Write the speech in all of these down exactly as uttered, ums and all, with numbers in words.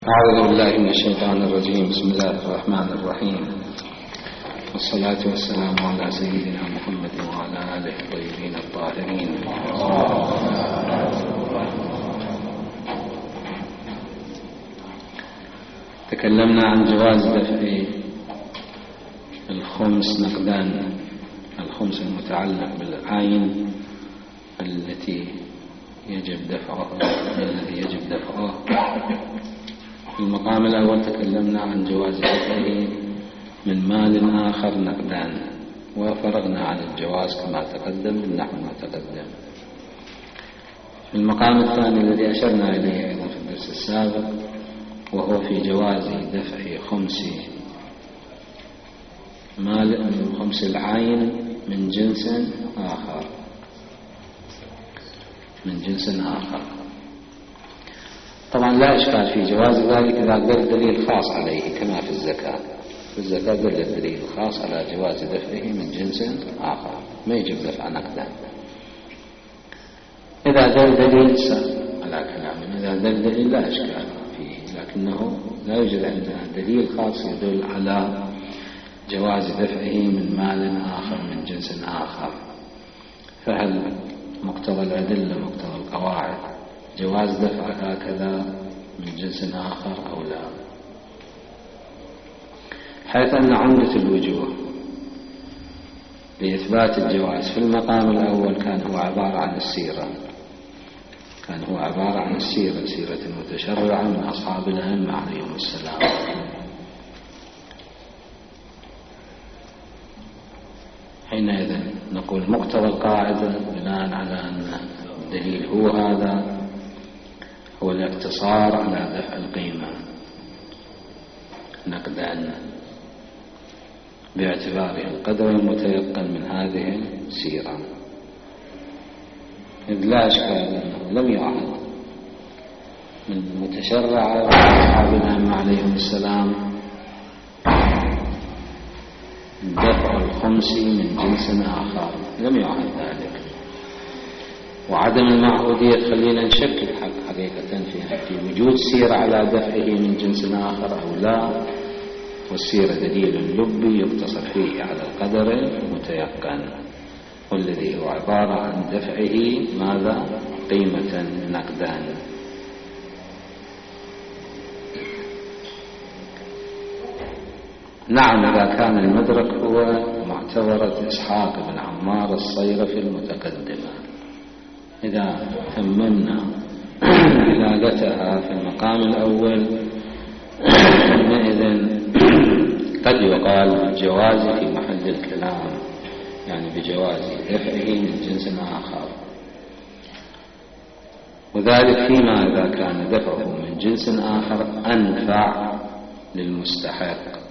أعوذ بالله من الشيطان الرجيم. بسم الله الرحمن الرحيم، والصلاة والسلام على سيدنا محمد وعلى آله الطيبين الطاهرين. تكلمنا عن جواز دفع الخمس نقدان، الخمس المتعلق بالعين التي يجب دفعه الذي يجب دفعه. في المقام الأول تكلمنا عن جواز دفعه من مال آخر نقدان، وفرغنا عن الجواز كما تقدم بالنحو ما تقدم. في المقام الثاني الذي أشرنا إليه أيضا في الدرس السابق، وهو في جواز دفع خمس مال من خمس العين من جنس آخر من جنس آخر طبعا لا إشكال في جواز ذلك إذا دل دليل خاص عليه، كما في الزكاة. في الزكاة دل الدليل الخاص على جواز دفعه من جنس آخر، ما يجب دفع نقدا. إذا دل دليل على كلامنا، إذا دل دليل لا إشكال فيه، لكنه لا يوجد عندنا دليل خاص يدل على جواز دفعه من مال آخر من جنس آخر. فهل مقتضى الأدلة مقتضى القواعد جواز دفع هكذا من جنس آخر أو لا؟ حيث أن عمدة الوجوه لإثبات الجواز في المقام الأول كان هو عبارة عن السيرة كان هو عبارة عن السيرة سيرة المتشرعة من أصحاب الأئمة عليهم السلام. حينئذ نقول مقتضى القاعدة بناء على أن الدليل هو هذا، هو الاقتصار على دفع القيمة نقدا باعتباره القدر المتيقن من هذه السيرة، إذ لا أشكال أنه لم يعهد من المتشرع أصحاب الأئمة عليهم السلام دفع الخمس من جنس آخر، لم يعهد ذلك. وعدم المعهودية خلينا نشكل حق حقيقة في وجود سيرة على دفعه من جنس آخر أو لا، والسيرة دليل لبي يقتصر فيه على القدر المتيقن، والذي هو عبارة عن دفعه ماذا؟ قيمة نقدان. نعم، إذا كان المدرك هو معتبرة إسحاق بن عمار الصيرفي المتقدمة، إذا تممنا علاقتها في المقام الأول حينئذ قد يقال بالجواز في محل الكلام، يعني بجواز دفعه من جنس آخر، وذلك فيما إذا كان دفعه من جنس آخر أنفع للمستحق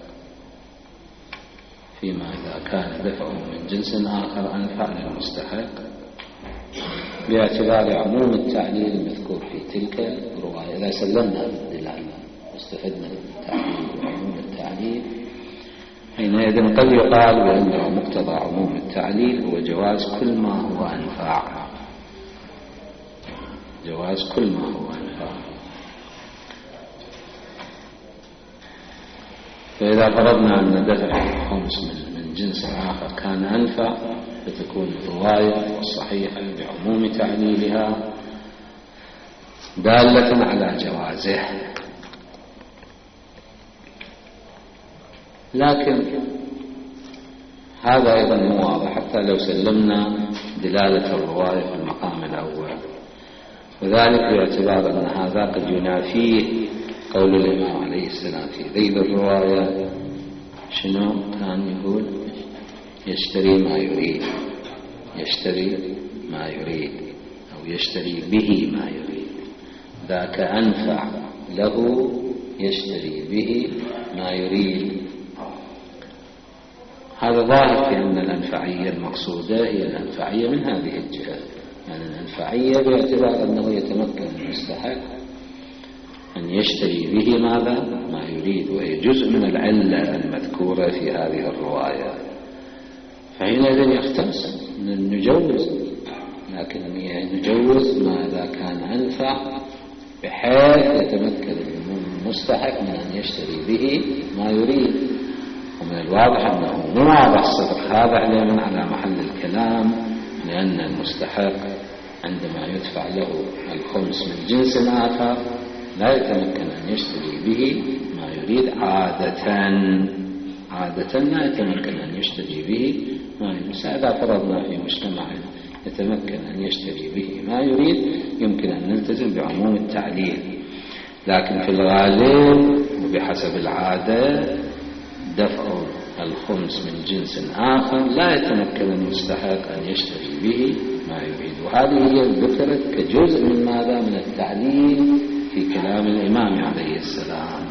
فيما إذا كان دفعه من جنس آخر أنفع للمستحق باعتبار عموم التعليل المذكور في تلك الرواية. إذا سلمنا بالدلالة واستفدنا بالتعليل وعموم التعليل، حينئذ قد يقال بأنه مقتضى عموم التعليل هو جواز كل ما هو أنفع جواز كل ما هو أنفع فإذا فرضنا أن دفع الخمس من جنس آخر كان أنفع، فتكون الرواية الصحيحة بعموم تعليلها دالة على جوازه. لكن هذا أيضا مو واضح حتى لو سلمنا دلالة الرواية في المقام الأول، وذلك باعتبار أن هذا قد ينافيه قول الإمام عليه السلام في ذيل الرواية. شنو كان يقول؟ يشتري ما يريد يشتري ما يريد أو يشتري به ما يريد، ذاك أنفع له يشتري به ما يريد. هذا ظاهر في أن الأنفعية المقصودة هي الأنفعية من هذه الجهة، يعني الأنفعية باعتبار أنه يتمكن المستحق أن يشتري به ماذا؟ ما يريد، وهي جزء من العلة المذكورة في هذه الرواية. فحينئذ يختص نجوز، لكن نجوز ما إذا كان أنفع بحيث يتمكن المستحق من أن يشتري به ما يريد. ومن الواضح أنه مو واضح صدق هذا علما على محل الكلام، لأن المستحق عندما يدفع له الخمس من جنس آخر لا يتمكن أن يشتري به ما يريد عادة عادة لا يتمكن أن يشتري به ما يريد. إذا فرضنا في مجتمع يتمكن أن يشتري به ما يريد يمكن أن نلتزم بعموم التعليل، لكن في الغالب وبحسب العادة دفع الخمس من جنس آخر لا يتمكن المستحق أن يشتري به ما يريد. وهذه هي ذكرت كجزء من ماذا؟ من التعليل في كلام الإمام عليه السلام.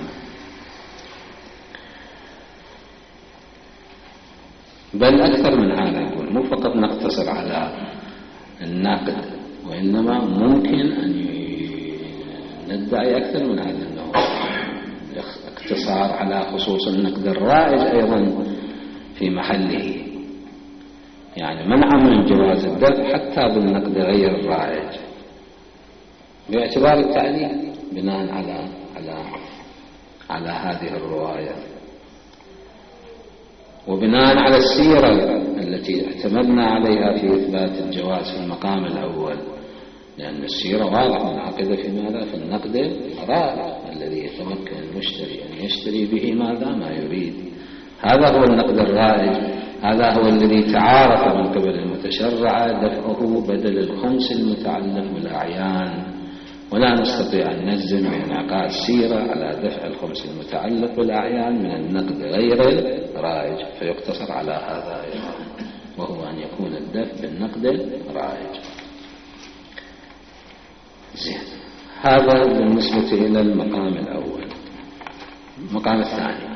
بل أكثر من هذا يقول، مو فقط نقتصر على النقد، وإنما ممكن أن ندعي أكثر من هذا، أنه اقتصار على خصوص النقد الرائج أيضا في محله، يعني منع من جواز الدفع حتى بالنقد غير الرائج باعتبار التعليل بناء على على على هذه الرواية، وبناء على السيرة التي اعتمدنا عليها في إثبات الجواز في المقام الأول، لأن السيرة واضحة منعقدة في ماذا؟ في النقد الرائج الذي يتمكن المشتري أن يشتري به ماذا؟ ما يريد. هذا هو النقد الرائج، هذا هو الذي تعارف من قبل المتشرع دفعه بدل الخمس المتعلق بالأعيان، ولا نستطيع أن نجزم بانعقاد السيرة على دفع الخمس المتعلق بالأعيان من النقد غير الرائج، فيقتصر على هذا أيضا، وهو أن يكون الدفع بالنقد الرائج. زين، هذا بالنسبة إلى المقام الأول. المقام الثاني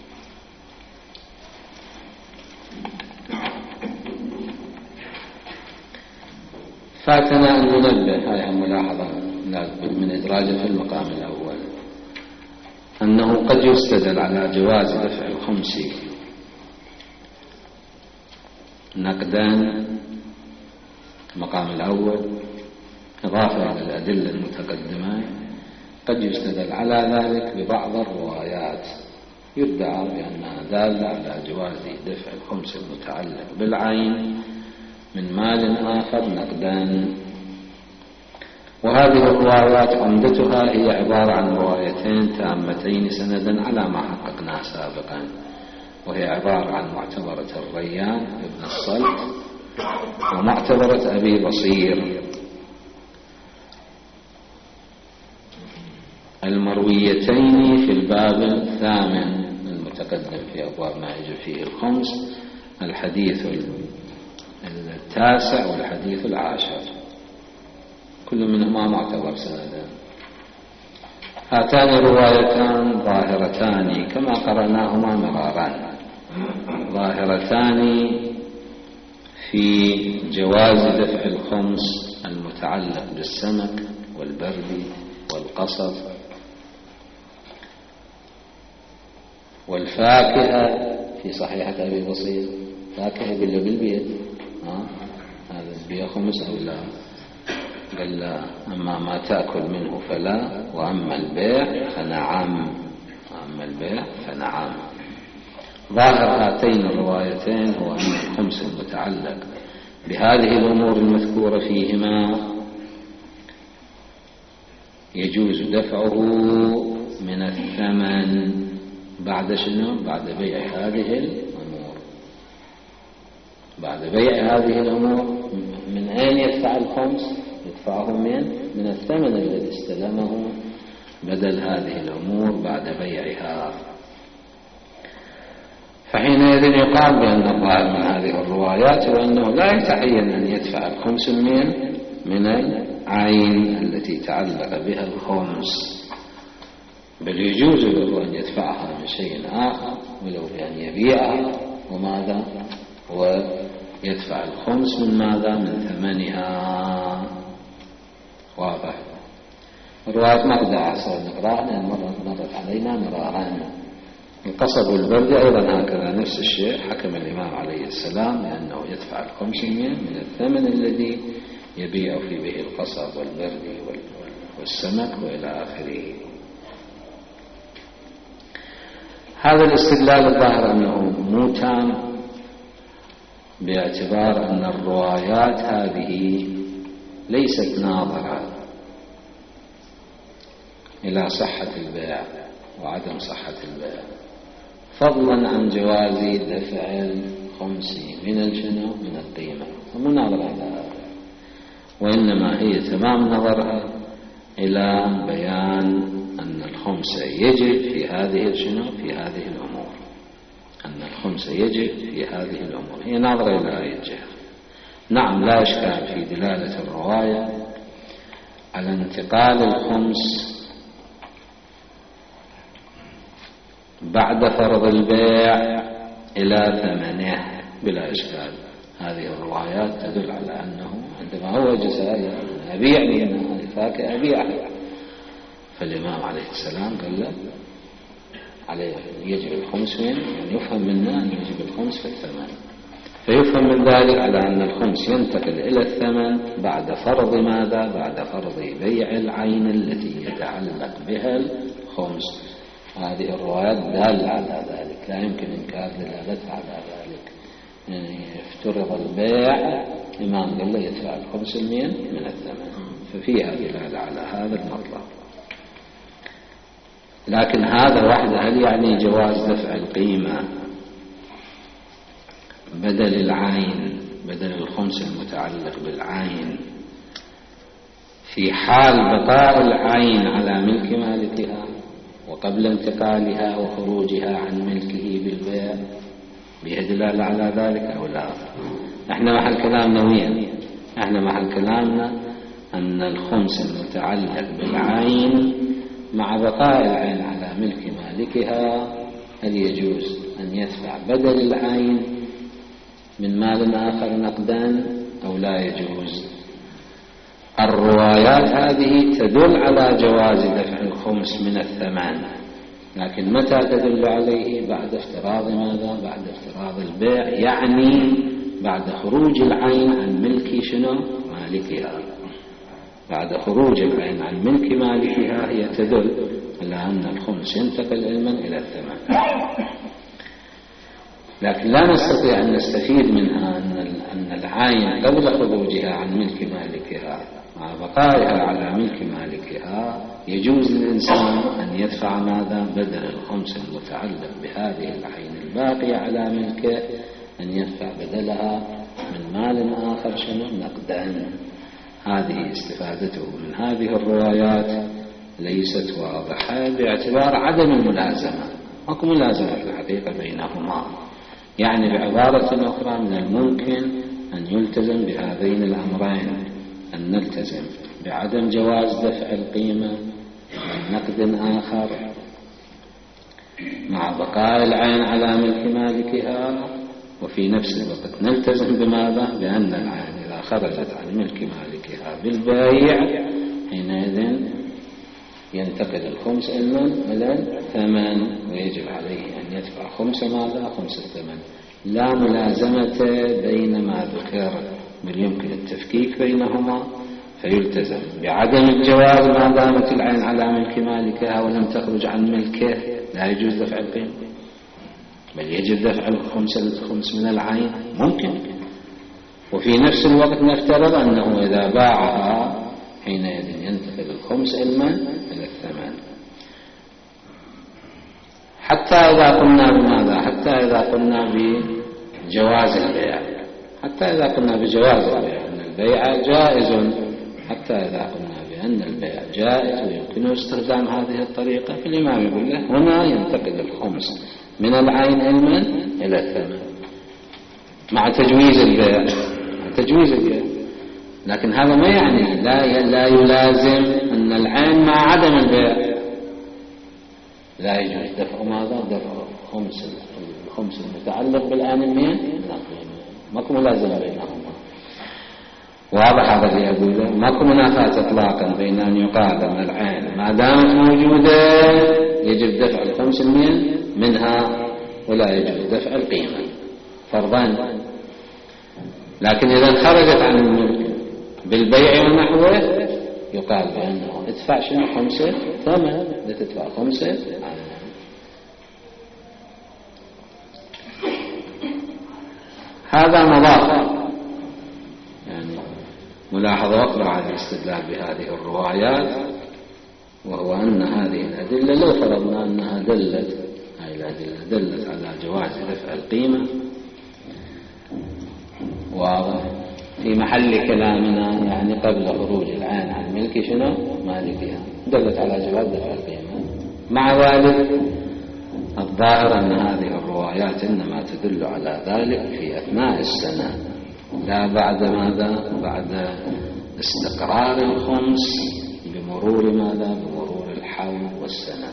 فاتنا أن ننبه، هذه ملاحظة من إدراجه في المقام الأول، أنه قد يستدل على جواز دفع الخمس نقدان المقام الأول إضافة إلى الأدلة المتقدمة، قد يستدل على ذلك ببعض الروايات يدعى بأنها دالة على جواز دفع الخمس المتعلق بالعين من مال آخر نقدا. وهذه الروايات عمدتها هي عبارة عن روايتين تامتين سندا على ما حققناه سابقا، وهي عبارة عن معتبرة الريان ابن الصلت ومعتبرة أبي بصير، المرويتين في الباب الثامن المتقدم في أبواب ما يجب فيه الخمس، الحديث التاسع والحديث العاشر، كل منهما معتبر سندا. هاتان الروايتان ظاهرتان كما قرأناهما مرارا، ظاهرتان في جواز دفع الخمس المتعلق بالسمك والبرد والقصب والفاكهة في صحيحة أبي بصير، فاكهة بالله بالبيت، هذا البيع خمس أو لا؟ قال لا، أما ما تأكل منه فلا، وأما البيع فنعم، أما البيع فنعم. ظاهر هاتين الروايتين هو أن الخمس المتعلق بهذه الأمور المذكورة فيهما يجوز دفعه من الثمن بعد شنو؟ بعد بيع هذه الأمور. بعد بيع هذه الأمور من أين يدفع الخمس؟ يدفعه من من الثمن الذي استلمه بدل هذه الأمور بعد بيعها. فحينئذ يقال بأن الظاهر من هذه الروايات هو أنه لا يتعين أن يدفع الخمس من من العين التي تعلق بها الخمس، بل يجوز له أن يدفعها من شيء آخر ولو بأن يبيعها وماذا ويدفع الخمس من ماذا؟ من ثمنها. واضح؟ الروايات ما بدها عصر نقراها لأن مرت علينا مرارا. القصب والبرد أيضا هكذا نفس الشيء، حكم الإمام عليه السلام لأنه يدفع الخمس من الثمن الذي يبيع في به القصب والبرد والسمك وإلى آخره. هذا الاستدلال الظاهر أنه مو تام، باعتبار أن الروايات هذه ليست ناظرة إلى صحة البيع وعدم صحة البيع، فضلا عن جواز دفع الخمس من الشنو من القيمة، مو ناظرة إلى هذا، وإنما هي تمام نظرها إلى بيان أن الخمس يجب في هذه الشنو في هذه الأمور، أن الخمس يجب في هذه الأمور، هي ناظرة إلى هذه الجهة. نعم، لا إشكال في دلالة الرواية على انتقال الخمس بعد فرض البيع إلى ثمنه بلا إشكال. هذه الروايات تدل على أنه عندما هو جسد أبيع من الفاكهة أبيعها، فالإمام عليه السلام قال له عليه يجب الخمس وين، يعني يفهم منه أن يجب الخمس في الثمن، فيفهم من ذلك على أن الخمس ينتقل إلى الثمن بعد فرض ماذا؟ بعد فرض بيع العين التي يتعلق بها الخمس. هذه الروايات دالة على ذلك، لا يمكن إنكار دلالتها على ذلك. يعني افترض البيع، الإمام قال له يدفع الخمس المئة من الثمن، ففيها دلالة على هذا المطلب. لكن هذا وحده هل يعني جواز دفع القيمة بدل العين، بدل الخمس المتعلق بالعين، في حال بقاء العين على ملك مالكها وقبل انتقالها وخروجها عن ملكه بالبيع، بها دلالة على ذلك أو لا؟ احنا محل كلامنا وين؟ احنا محل كلامنا أن الخمس المتعلق بالعين مع بقاء العين على ملك مالكها هل يجوز أن يدفع بدل العين من مال آخر نقدا أو لا يجوز؟ الروايات هذه تدل على جواز دفع الخمس من الثمن، لكن متى تدل عليه؟ بعد افتراض ماذا؟ بعد افتراض البيع، يعني بعد خروج العين عن ملك شنو؟ مالكها. بعد خروج العين عن ملك مالكها هي تدل على أن الخمس ينتقل علما إلى الثمن. لكن لا نستطيع أن نستفيد منها أن العين قبل خروجها عن ملك مالكها مع بقائها على ملك مالكها يجوز للإنسان أن يدفع ماذا؟ بدل الخمس المتعلق بهذه العين الباقية على ملكه، أن يدفع بدلها من مال آخر شنو؟ نقدا. هذه استفادته من هذه الروايات ليست واضحة باعتبار عدم الملازمة، ماكو ملازمة في الحقيقة بينهما. يعني بعبارة أخرى من الممكن أن يلتزم بهذين الأمرين، أن نلتزم بعدم جواز دفع القيمة من نقد آخر مع بقاء العين على ملك مالكها، وفي نفس الوقت نلتزم بماذا؟ بأن العين إذا خرجت عن ملك مالكها بالبيع حينئذ ينتقل الخمس إلى الثمن، ويجب عليه أن يدفع خمس ماذا؟ خمس الثمن. لا ملازمة بين ما ذكر، بل يمكن التفكيك بينهما، فيلتزم بعدم الجواز ما دامت العين على ملك مالكها ولم تخرج عن ملكه، لا يجوز دفع القيمة، بل يجب دفع الخمس الخمس من العين ممكن. وفي نفس الوقت نفترض أنه إذا باعها حينئذ ينتقل الخمس علما إلى الثمن. حتى إذا قلنا بماذا؟ حتى إذا قلنا بجواز البيع، حتى إذا قلنا بجواز البيع أن البيع جائز، حتى إذا قلنا بأن البيع جائز ويمكن استخدام هذه الطريقة، فالإمام يقول له هنا ينتقل الخمس من العين علما إلى الثمن مع تجويز البيع، مع تجويز البيع. لكن هذا ما يعني لا لا يلازم أن العين مع عدم البيع لا يجوز دفع ماذا؟ دفع خمس الخمس المتعلق بالعين المئة، ماكو ملازمة بينهما. واضح هذا اللي أقوله؟ ماكو منافاة إطلاقا بين أن يقال أن العين ما دامت موجودة يجب دفع الخمس المئة منها ولا يجب دفع القيمة فرضان. لكن إذا خرجت عن الملك بالبيع ونحوه يقال بأنه ادفع شنو؟ خمسة ثمن، لا تدفع خمسة. هذا مضاف. يعني ملاحظة أخرى على الاستدلال بهذه الروايات، وهو أن هذه الأدلة لو فرضنا أنها دلت، هذه الأدلة دلت على جواز دفع القيمة، واضح في محل كلامنا يعني قبل خروج العين عن ملك شنو مالكها دلت على جواز دفع القيمة. مع ذلك الظاهر أن هذه الروايات إنما تدل على ذلك في أثناء السنة، لا بعد ماذا؟ بعد استقرار الخمس بمرور ماذا؟ بمرور الحول والسنة.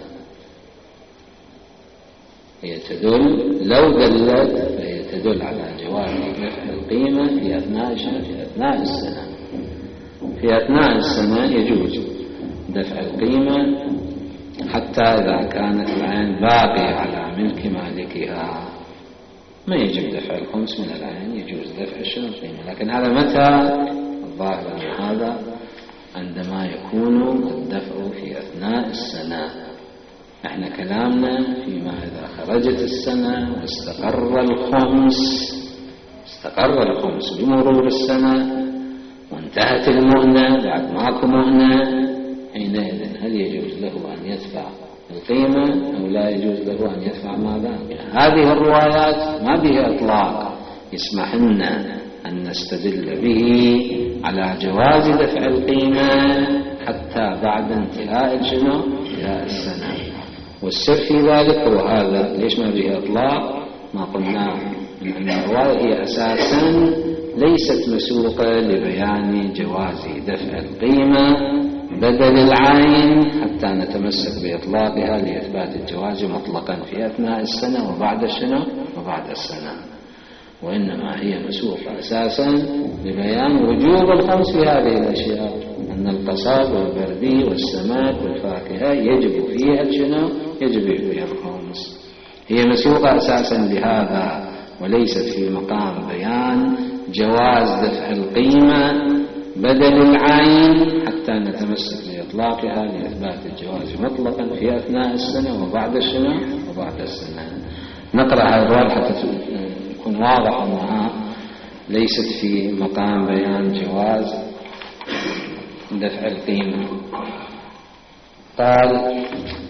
هي تدل لو دلت فهي تدل على جواز دفع القيمة في أثناء في أثناء السنة. في أثناء السنة يجوز دفع القيمة حتى إذا كانت العين باقية على ملك مالكها ما يجب دفع الخمس من العين، يجوز دفع الشنو القيمة. لكن هذا متى؟ الظاهر أن هذا عندما يكون الدفع في أثناء السنة. احنا كلامنا فيما إذا خرجت السنة واستقر الخمس، استقر الخمس بمرور السنة وانتهت المهنة، بعد ماكو مهنة، حينئذ هل يجوز له أن يدفع القيمة أو لا يجوز له أن يدفع ماذا؟ هذه الروايات ما بها إطلاق يسمح لنا أن نستدل به على جواز دفع القيمة حتى بعد انتهاء الشنو؟ انتهاء السنة. والسر في ذلك هو هذا. ليش ما بها إطلاق؟ ما قلنا أن الرواية هي أساسا ليست مسوقة لبيان جواز دفع القيمة بدل العين حتى نتمسك بإطلاقها لإثبات الجواز مطلقا في أثناء السنة وبعد السنة وبعد السنة، وإنما هي مسوقة أساسا لبيان وجوب الخمس في هذه الأشياء، أن القصاب والبردي والسمك والفاكهة يجب فيها الشنو؟ يجب فيها الخمس. هي مسوقة أساسا لهذا وليست في مقام بيان جواز دفع القيمة بدل العين حتى نتمسك بإطلاقها لإثبات الجواز مطلقا في أثناء السنة وبعد السنة وبعد السنة. نقرأ هذا الرواية حتى يكون واضح أنها ليست في مقام بيان جواز دفع القيمة. قال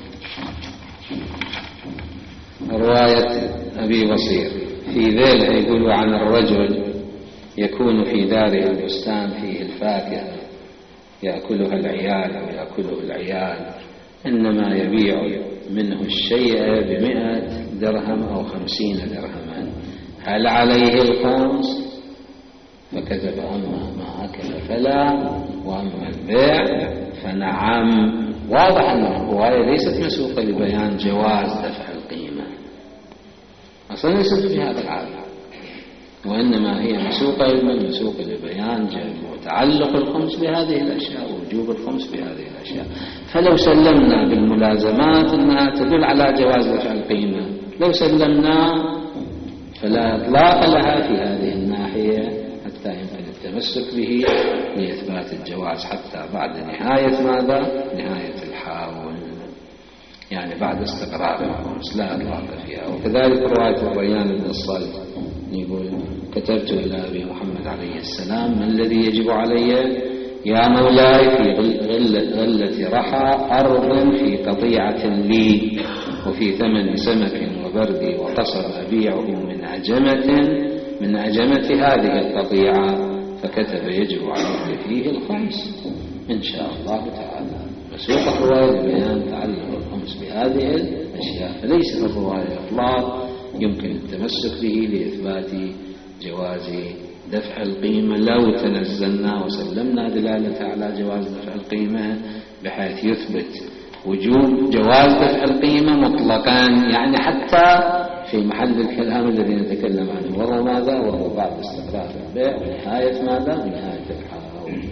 رواية أبي بصير في ذيله يقول عن الرجل يكون في داره البستان فيه الفاكهة يأكلها العيال أو يأكله العيال، إنما يبيع منه الشيء بمئة درهم أو خمسين درهما، هل عليه الخمس؟ فكذب أما ما أكل فلا وأما البيع فنعم. واضح أن الرواية ليست مسوقة لبيان جواز دفع القيمة، أصلا ليست في هذا العالم، وإنما هي مسوقة لمن؟ مسوقة لبيان تعلق الخمس بهذه الأشياء ووجوب الخمس بهذه الأشياء. فلو سلمنا بالملازمات أنها تدل على جواز دفع القيمة، لو سلمنا فلا إطلاق لها في هذه الناحية حتى يمكن التمسك به لإثبات الجواز حتى بعد نهاية ماذا؟ نهاية الحاول، يعني بعد استقرار الخمس لا إطلاق فيها. وكذلك رواية الريان بن الصلت يقول كتبت إلى أبي محمد عليه السلام ما الذي يجب علي؟ يا مولاي في غلة, غلة رحى أرض في قطيعة لي وفي ثمن سمك وبردي وقصر أبيعه من عجمة من عجمة هذه القطيعة، فكتب يجب عليك فيه الخمس إن شاء الله تعالى. مسوق الرواية بيان تعلق الخمس بهذه الأشياء، فليس الرواية إطلاق يمكن التمسك به لإثبات جواز دفع القيمة لو تنزلنا وسلمنا دلالة على جواز دفع القيمة بحيث يثبت وجوب جواز دفع القيمة مطلقا، يعني حتى في محل الكلام الذي نتكلم عنه وهو ماذا؟ وهو بعد استقرار البيع ونهاية ماذا؟ ونهاية الحول.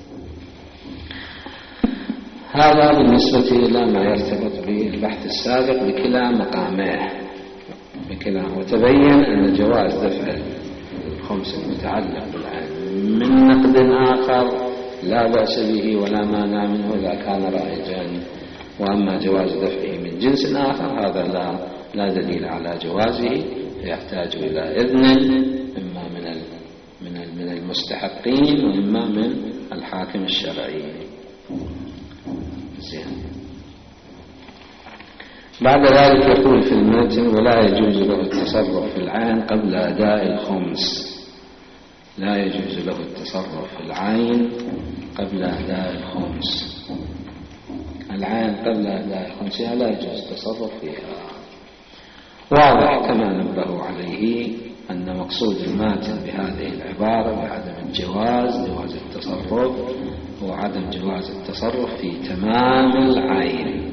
هذا بالنسبة إلى ما يرتبط بالبحث السابق بكلا مقامه بكلا. وتبين أن جواز دفع الخمس المتعلق بالعين من نقد آخر لا بأس به ولا مانع منه إذا كان رائجا، وأما جواز دفعه من جنس آخر هذا لا لا دليل على جوازه، فيحتاج إلى إذن إما المستحقين وإما من الحاكم الشرعي. زين. بعد ذلك يقول في المتن: ولا يجوز له التصرف في العين قبل أداء الخمس. لا يجوز له التصرف في العين قبل أداء الخمس. العين قبل أداء الخمس لا يجوز التصرف فيها. واضح كما نبهوا عليه أن مقصود الماتن بهذه العبارة بعدم الجواز جواز التصرف هو عدم جواز التصرف في تمام العين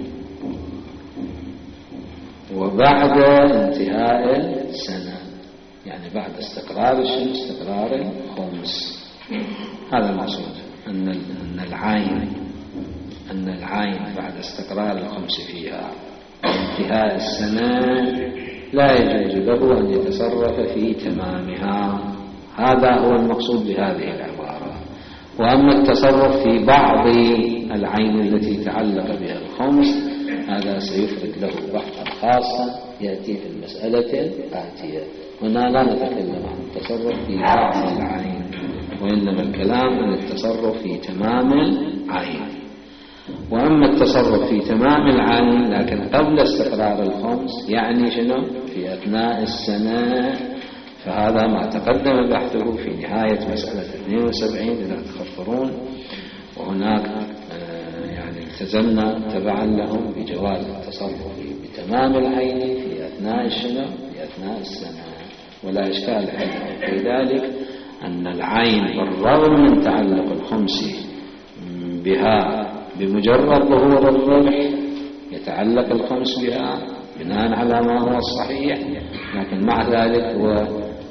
وبعد انتهاء السنة، يعني بعد استقرار الشمس استقرار الخمس. هذا المقصود، أن أن العين أن العين بعد استقرار الخمس فيها وانتهاء السنة لا يجوز له أن يتصرف في تمامها. هذا هو المقصود بهذه العبارة. وأما التصرف في بعض العين التي تعلق بها الخمس هذا سيفرد له بحثا خاصا يأتي في المسألة الآتية. هنا لا نتكلم عن التصرف في بعض العين، وإنما الكلام عن التصرف في تمام العين. وأما التصرف في تمام العين لكن قبل استقرار الخمس يعني شنو؟ في أثناء السنة، فهذا ما تقدم بحثه في نهاية مسألة اثنين وسبعين إذا تخطرون. وهناك يعني التزمنا تبعا لهم بجواز التصرف بتمام العين في أثناء الشنو؟ في أثناء السنة، ولا إشكال في ذلك أن العين بالرغم من تعلق الخمس بها بمجرد ظهور الربح يتعلق الخمس بها بناء على ما هو الصحيح، لكن مع ذلك هو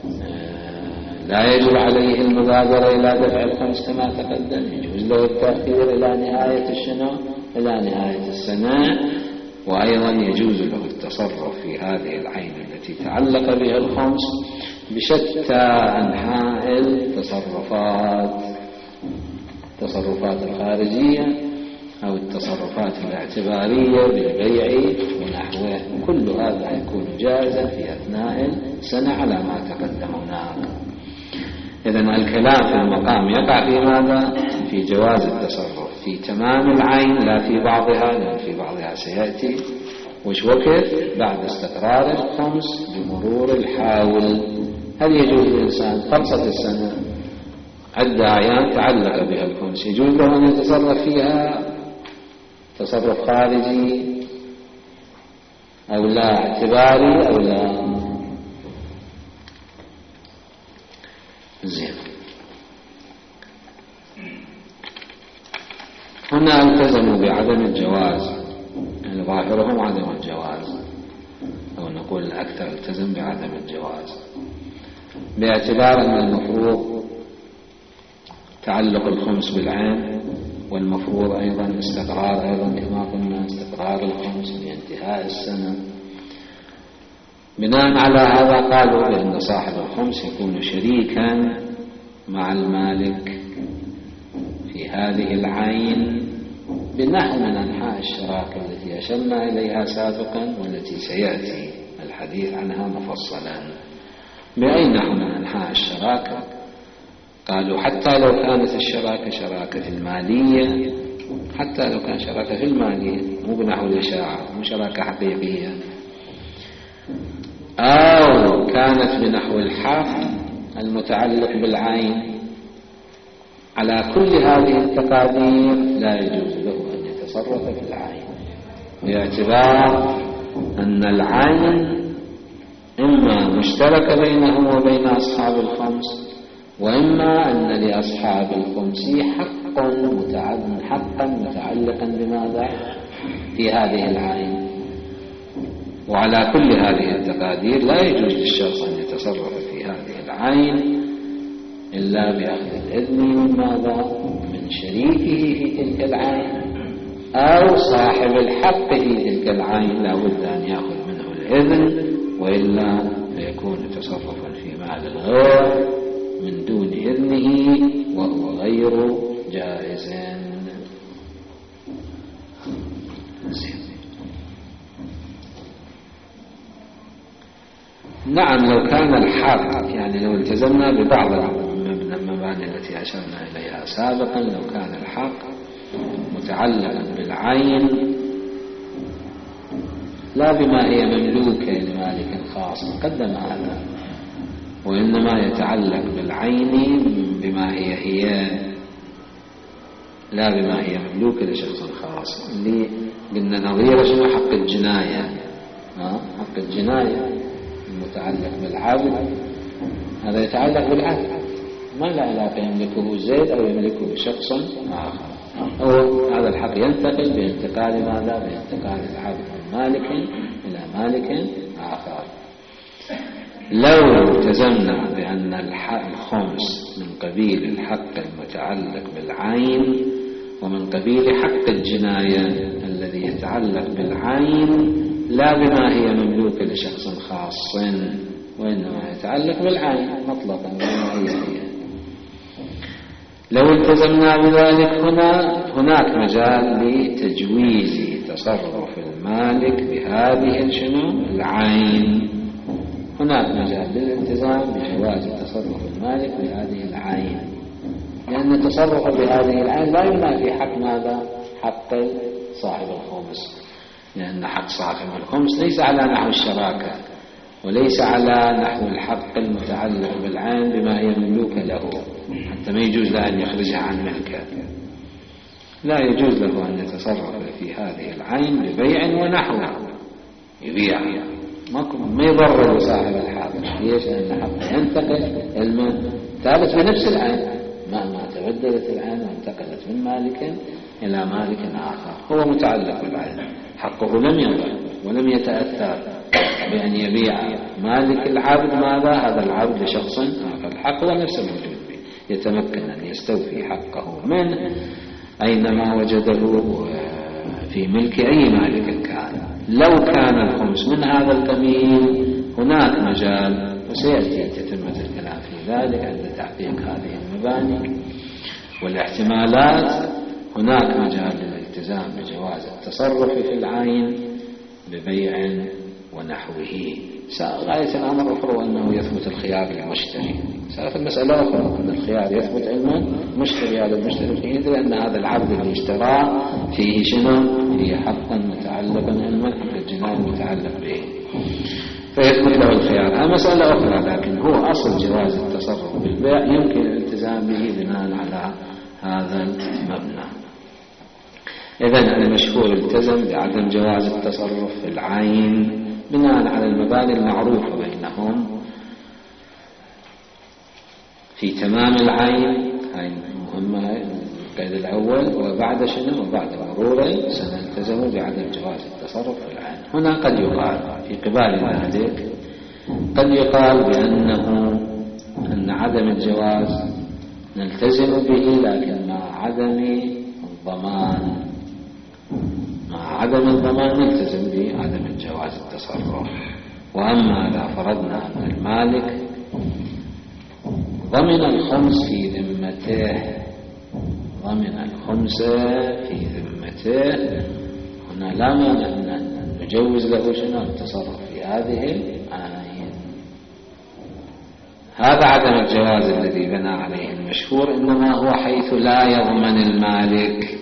لا يجب عليه المبادرة إلى دفع الخمس كما تقدم، يجوز له التأخير إلى نهاية السنة إلى نهاية السنة. وأيضا يجوز له التصرف في هذه العين التي تعلق بها الخمس بشتى أنحاء التصرفات، التصرفات الخارجية أو التصرفات الاعتبارية بالبيع ونحوه. كل هذا يكون جائزا في أثناء السنة على ما تقدم هناك. إذن الكلام في المقام يقع في ماذا؟ في جواز التصرف في تمام العين لا في بعضها، لأن في بعضها سيأتي وش وقت بعد استقرار الخمس بمرور الحاول. هل يجوز للإنسان خلصت السنة عدة أعيان تعلق بها الخمس يجوز له أن يتصرف فيها تصرف خارجي أو لا اعتباري أو لا؟ زين. هنا التزموا بعدم الجواز، يعني ظاهرهم عدم الجواز، أو نقول الأكثر التزم بعدم الجواز باعتبار أن المفروض تعلق الخمس بالعين، والمفروض أيضا استقرار أيضا كما قلنا استقرار الخمس بانتهاء السنة. بناء على هذا قالوا بأن صاحب الخمس يكون شريكا مع المالك في هذه العين بنحو من أنحاء الشراكة التي أشرنا إليها سابقا والتي سيأتي الحديث عنها مفصلا. بأي نحو من أنحاء الشراكة؟ قالوا حتى لو كانت الشراكة شراكة المالية، حتى لو كان شراكة في المالية مو بنحو الإشاعة، مو شراكة حقيقية، أو كانت بنحو الحق المتعلق بالعين. على كل هذه التقادير لا يجوز له أن يتصرف في العين، باعتبار أن العين إما مشتركة بينه وبين أصحاب الخمس، وإما أن لأصحاب الخمس حقا متعلقا حقا متعلقا بماذا؟ في هذه العين. وعلى كل هذه التقادير لا يجوز للشخص أن يتصرف في هذه العين إلا بأخذ الإذن من ماذا؟ من شريكه في تلك العين أو صاحب الحق في تلك العين، لا بد أن يأخذ منه الإذن، وإلا فيكون تصرفا في مال الغير من دون إذنه وهو غير جائز. نعم، لو كان الحق يعني لو التزمنا ببعض المعاني التي أشرنا إليها سابقا. لو كان الحق متعلقا بالعين لا بما هي مملوكة لمالك خاص قدم هذا، وإنما يتعلق بالعين بما هي هي لا بما هي مملوكة لشخص خاص. اللي قلنا نظير شنو؟ حق الجناية. حق الجناية المتعلق بالعبد هذا يتعلق بالعبد، ما لا علاقة يملكه زيد أو يملكه شخص آخر. هو هذا الحق ينتقل بانتقال ماذا؟ بانتقال العبد من مالك إلى مالك آخر. لو التزمنا بأن الخمس من قبيل الحق المتعلق بالعين ومن قبيل حق الجناية الذي يتعلق بالعين لا بما هي مملوكة لشخص خاص، وإنما يتعلق بالعين مطلقا بما هي هي. لو التزمنا بذلك هنا هناك مجال لتجويز تصرف المالك بهذه شنو؟ العين. هناك مجال للالتزام بجواز تصرف المالك بهذه العين، لأن التصرف بهذه العين لا ينافي حق ماذا؟ حق صاحب الخمس، لأن حق صاحب الخمس ليس على نحو الشراكة وليس على نحو الحق المتعلق بالعين بما هي مملوكة له، حتى ما يجوز له أن يخرجها عن ملكه. لا يجوز له أن يتصرف في هذه العين ببيع ونحوه، يبيع ما يضرر صاحب الحق. ليش؟ لأن حقه ينتقل المال ثابت بنفس العين مهما تبدلت العين وانتقلت من مالك إلى مالك آخر. هو متعلق بالعين، حقه لم يضر ولم يتأثر بأن يبيع مالك العبد ماذا؟ هذا العبد لشخص آخر. الحق هو نفس الموجود به، يتمكن أن يستوفي حقه منه أينما وجده في ملك أي مالك كان. لو كان الخمس من هذا القبيل هناك مجال، وسيأتي تتمة الكلام في ذلك عند تحقيق هذه المباني والاحتمالات. هناك مجال للالتزام بجواز التصرف في العين ببيع ونحوه. غاية الأمر أخرى أنه يثبت الخيار للمشتري. سألت المسألة أخرى أن الخيار يثبت علما مشتري هذا المشتري فيه، لأن هذا العبد اللي اشتراه فيه شنو؟ فيه حقا متعلقا علما حق الجناية المتعلق به، فيثبت له الخيار. هذه مسألة أخرى، لكن هو أصل جواز التصرف بالبيع يمكن الالتزام به بناء على هذا المبنى. إذن المشهور التزم بعدم جواز التصرف في العين بناء على المباني المعروفة بينهم في تمام العين. هاي مهمة القيد الأول. وبعد شنو؟ وبعد مروره سنلتزم بعدم جواز التصرف في العين. هنا قد يقال في قبال ذلك قد يقال بأنه أن عدم الجواز نلتزم به لكن مع عدم الضمان، مع عدم الضمان نلتزم بعدم الجواز التصرف. وأما إذا فرضنا أن المالك ضمن الخمس في ذمته ضمن الخمس في ذمته هنا لا مانع أن نجوز له شنو؟ التصرف في هذه العين. هذا عدم الجواز الذي بنى عليه المشهور إنما هو حيث لا يضمن المالك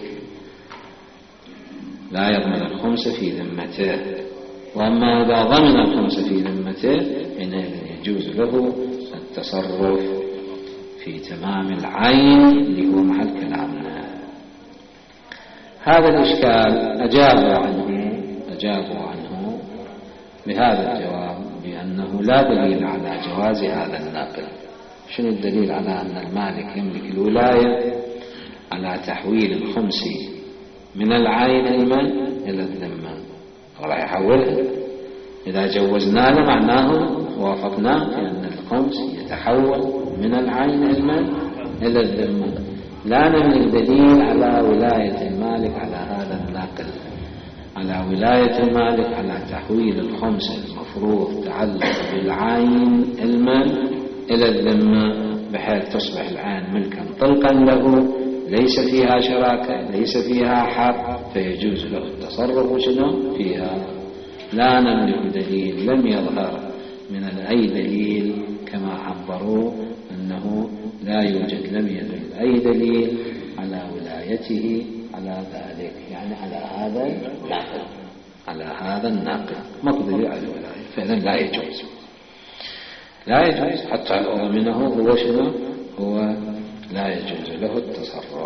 لا يضمن الخمس في ذمته. وأما إذا ضمن الخمس في ذمته حينئذ يجوز له التصرف في تمام العين اللي هو محل كلامنا. هذا الإشكال أجابوا عنه أجابوا عنه بهذا الجواب بأنه لا دليل على جواز هذا النقل. شنو الدليل على أن المالك يملك الولاية على تحويل الخمس من العين المال إلى الذمة؟ راح يحولها. إذا جوزنا له معناه وافقناه لأن الخمس يتحول من العين المال إلى الذمة. لا نملك دليل على ولاية المالك على هذا النقل، على ولاية المالك على تحويل الخمس المفروض تعلق بالعين المال إلى الذمة بحيث تصبح العين ملكا طلقا له ليس فيها شراكة ليس فيها حق فيجوز له التصرف شنو فيها. لا نملك دليل، لم يظهر من أي دليل كما عبروا أن أنه لا يوجد، لم يدل أي دليل على ولايته على ذلك، يعني على هذا الناقل، على هذا الناقل مقدري على الولاية، فإذا لا يجوز، لا يجوز حتى لو ضمنه هو شنو؟ هو لا يجوز له التصرف.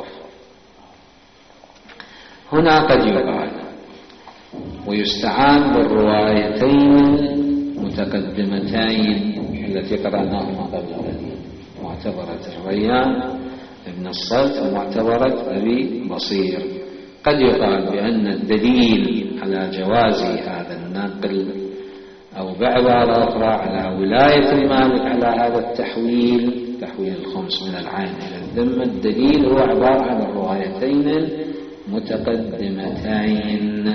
هنا قد يقال ويستعان بالروايتين المتقدمتين التي قرأناهما قبل قليل، معتبرة الريان ابن الصلت ومعتبرة أبي بصير. قد يقال بأن الدليل على جواز هذا النقل أو بعبارة أخرى على ولاية المالك على هذا التحويل، تحويل الخمس من العين إلى الذمة، الدليل هو عبارة عن الروايتين المتقدمتين.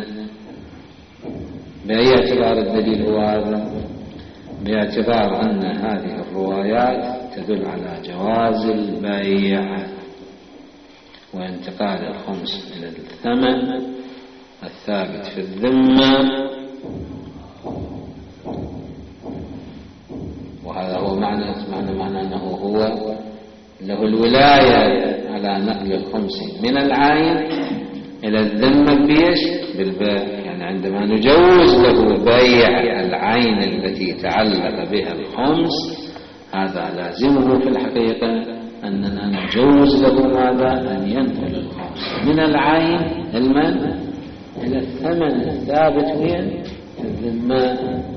بأي اعتبار الدليل هو هذا؟ باعتبار أن هذه الروايات تدل على جواز البيع وانتقال الخمس إلى الثمن الثابت في الذمة، وهذا هو معنى معنى معنى أنه هو له الولاية على نقل الخمس من العين إلى الذمة بيش بالبيع، يعني عندما نجوز له بيع العين التي تعلق بها الخمس هذا لازمه في الحقيقة أننا نجوز له ماذا؟ أن ينقل الخمس من العين المن إلى الثمن الثابت وين؟ الذمة.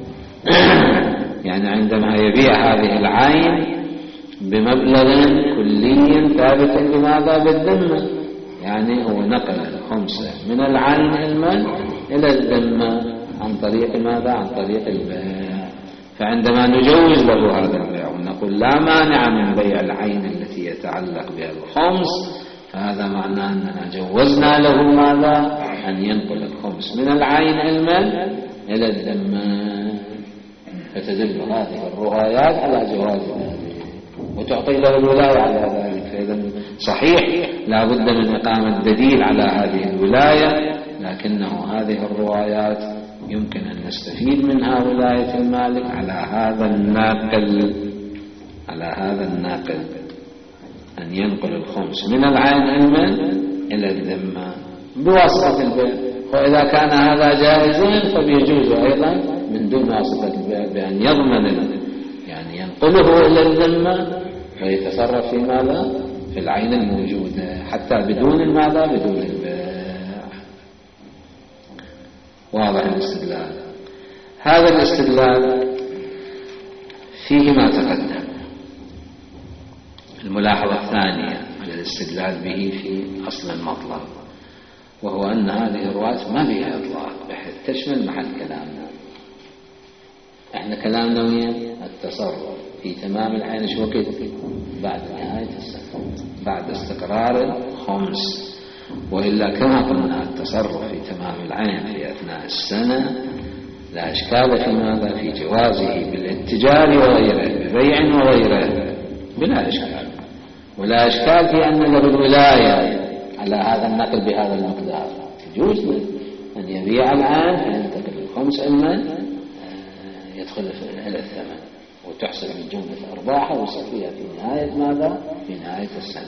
يعني عندما يبيع هذه العين بمبلغ كلي ثابت بماذا؟ بالذمة، يعني هو نقل الخمسة من العين المن إلى الذمة عن طريق ماذا؟ عن طريق البيع. فعندما نجوز له هذا البيع ونقول لا مانع من بيع العين التي يتعلق بها الخمس، فهذا معناه أننا جوزنا له ماذا؟ أن ينقل الخمس من العين المن إلى الذمة. فتدل هذه الروايات على جواز ذلك وتعطي له الولاية على ذلك. فإذا صحيح لا بد من إقامة دليل على هذه الولاية، لكنه هذه الروايات يمكن أن نستفيد منها ولاية المالك على هذا الناقل، على هذا الناقل أن ينقل الخمس من العين المن إلى الذمة بواسطة البيع. وإذا كان هذا جائزا فبيجوز أيضا من دون واسطة البيع بأن يضمن يعني ينقله إلى الذمة ويتصرف في ماذا؟ في العين الموجودة حتى بدون ماذا؟ بدون البيع. واضح الاستدلال. هذا الاستدلال فيه ما تقدم. الملاحظة الثانية على الاستدلال به في أصل المطلب، وهو أن هذه الروايات ما بها إطلاق بحيث تشمل محل كلامنا. احنا كلامنا وين؟ التصرف في تمام العين شو وقت؟ بعد نهاية السنة، بعد استقرار الخمس. وإلا كما قلنا التصرف في تمام العين في أثناء السنة لا إشكال في ماذا؟ في جوازه بالاتجار وغيره، ببيع وغيره بلا إشكال، ولا إشكال في أن له الولاية على هذا النقل بهذا المقدار. يجوز له أن يبيع الآن فينتقل الخمس إما يدخل إلى الثمن وتحسب من جملة أرباحه ويصفيها في نهاية ماذا؟ في نهاية السنة.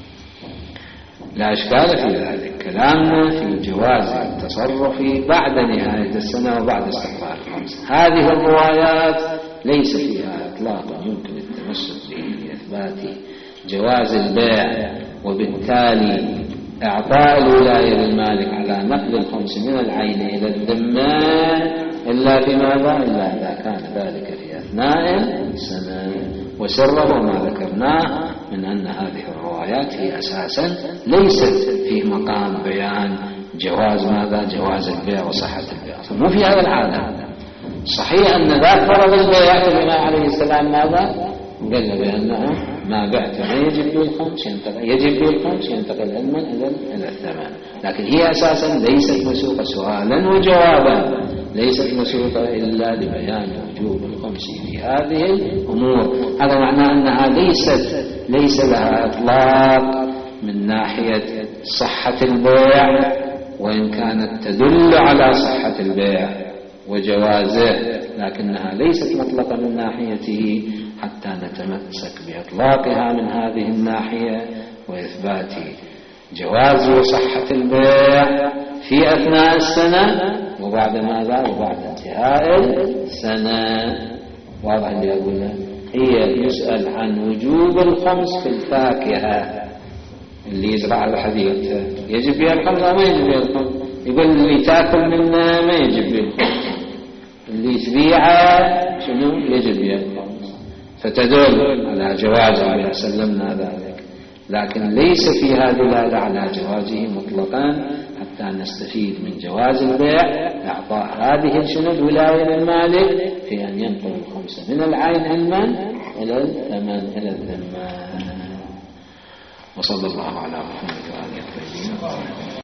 لا إشكال في ذلك. كلامنا في جواز التصرف بعد نهاية السنة وبعد استقرار الخمس. هذه الروايات ليس فيها إطلاق يمكن التمسك به لإثبات جواز البيع، وبالتالي إعطاء الولاية للمالك على نقل الخمس من العين إلى الذمة إلا في ماذا؟ إلا إذا كان ذلك في أثناء السنة. وسره ما ذكرناه من أن هذه الروايات هي أساسا ليست في مقام بيان جواز ماذا؟ جواز البيع وصحة البيع، مو في هذا العالم. صحيح أن ذاك فرض البيع الإمام عليه السلام ماذا؟ قال بأنه ما بعت ما يجب به الخمس ينتقل يجب به الخمس ينتقل علما إلى الثمن، لكن هي أساسا ليست مسوقة سؤالا وجوابا، ليست مسوقة إلا لبيان وجوب الخمس في هذه الأمور. هذا معناه أنها ليست ليس لها إطلاق من ناحية صحة البيع، وإن كانت تدل على صحة البيع وجوازه، لكنها ليست مطلقة من ناحيته حتى نتمسك بإطلاقها من هذه الناحية وإثبات جواز وصحة البيع في أثناء السنة وبعد ماذا وبعد انتهاء السنة. واضح اللي أقوله؟ هي يسأل عن وجوب الخمس في الفاكهة اللي يزرع الحديقة يجب بها الخمس أو ما يجب بها الخمس؟ يقول اللي تأكل منه ما يجب بها الخمس، اللي تبيعه شنو يجب بها الخمس، فتدل على جوازه سلمنا ذلك. لكن ليس فيها دلالة على جوازه مطلقا حتى نستفيد من جواز البيع إعطاء هذه شنو الولاية للمالك في أن ينقل الخمسة من العين علما إلى الثمن إلى الذمة. وصلى الله على محمد وآله وصحبه.